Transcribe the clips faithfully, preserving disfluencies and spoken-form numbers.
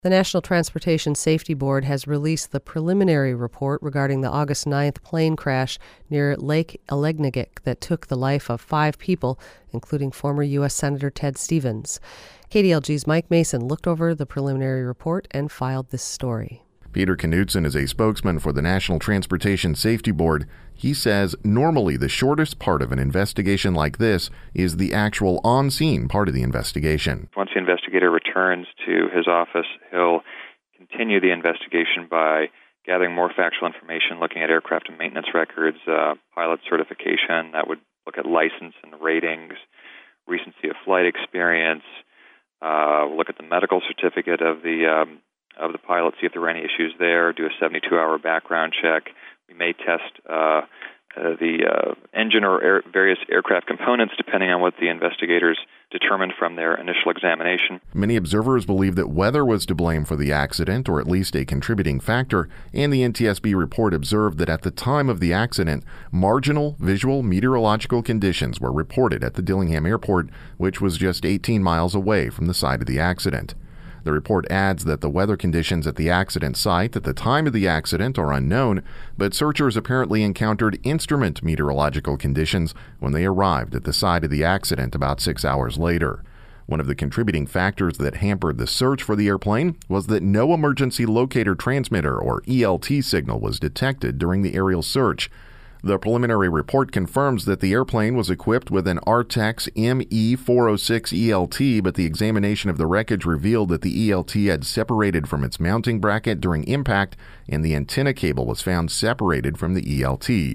The National Transportation Safety Board has released the preliminary report regarding the August ninth plane crash near Lake Allegnagick that took the life of five people, including former U S Senator Ted Stevens. K D L G's Mike Mason looked over the preliminary report and filed this story. Peter Knutson is a spokesman for the National Transportation Safety Board. He says normally the shortest part of an investigation like this is the actual on-scene part of the investigation. Once the investigator returns to his office, he'll continue the investigation by gathering more factual information, looking at aircraft and maintenance records, uh, pilot certification. That would look at license and ratings, recency of flight experience, uh, look at the medical certificate of the um, of the pilot, see if there were any issues there, do a seventy-two hour background check. We may test uh, uh, the uh, engine or air, various aircraft components depending on what the investigators determined from their initial examination. Many observers believe that weather was to blame for the accident, or at least a contributing factor, and the N T S B report observed that at the time of the accident, marginal visual meteorological conditions were reported at the Dillingham Airport, which was just eighteen miles away from the site of the accident. The report adds that the weather conditions at the accident site at the time of the accident are unknown, but searchers apparently encountered instrument meteorological conditions when they arrived at the site of the accident about six hours later. One of the contributing factors that hampered the search for the airplane was that no emergency locator transmitter, or E L T, signal was detected during the aerial search. The preliminary report confirms that the airplane was equipped with an Artex M E four oh six E L T, but the examination of the wreckage revealed that the E L T had separated from its mounting bracket during impact, and the antenna cable was found separated from the E L T.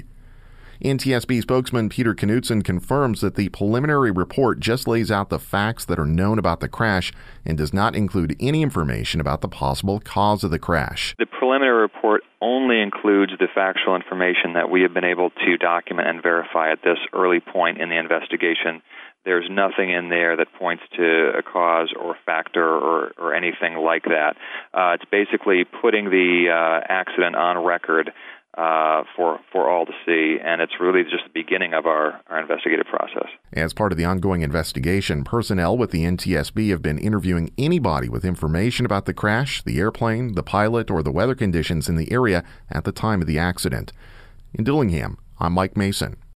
N T S B spokesman Peter Knutson confirms that the preliminary report just lays out the facts that are known about the crash and does not include any information about the possible cause of the crash. The preliminary report only includes the factual information that we have been able to document and verify at this early point in the investigation. There's nothing in there that points to a cause or factor or, or anything like that. Uh, it's basically putting the uh, accident on record Uh, for for all to see, and it's really just the beginning of our, our investigative process. As part of the ongoing investigation, personnel with the N T S B have been interviewing anybody with information about the crash, the airplane, the pilot, or the weather conditions in the area at the time of the accident. In Dillingham, I'm Mike Mason.